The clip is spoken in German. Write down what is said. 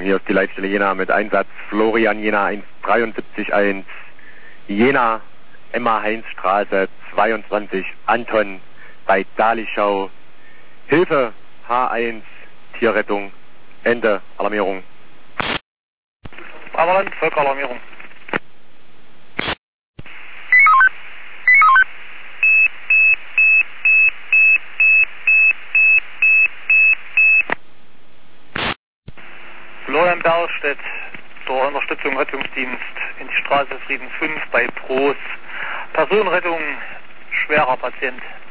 Hier ist die Leitstelle Jena mit Einsatz Florian Jena 173.1 Jena, Emma-Heinz-Straße 22, Anton bei Dalischau. Hilfe, H1, Tierrettung, Ende, Alarmierung. Bravoland, Völkeralarmierung. Florian Berstedt zur Unterstützung Rettungsdienst in die Straße Friedens 5 bei Proos. Personenrettung, schwerer Patient.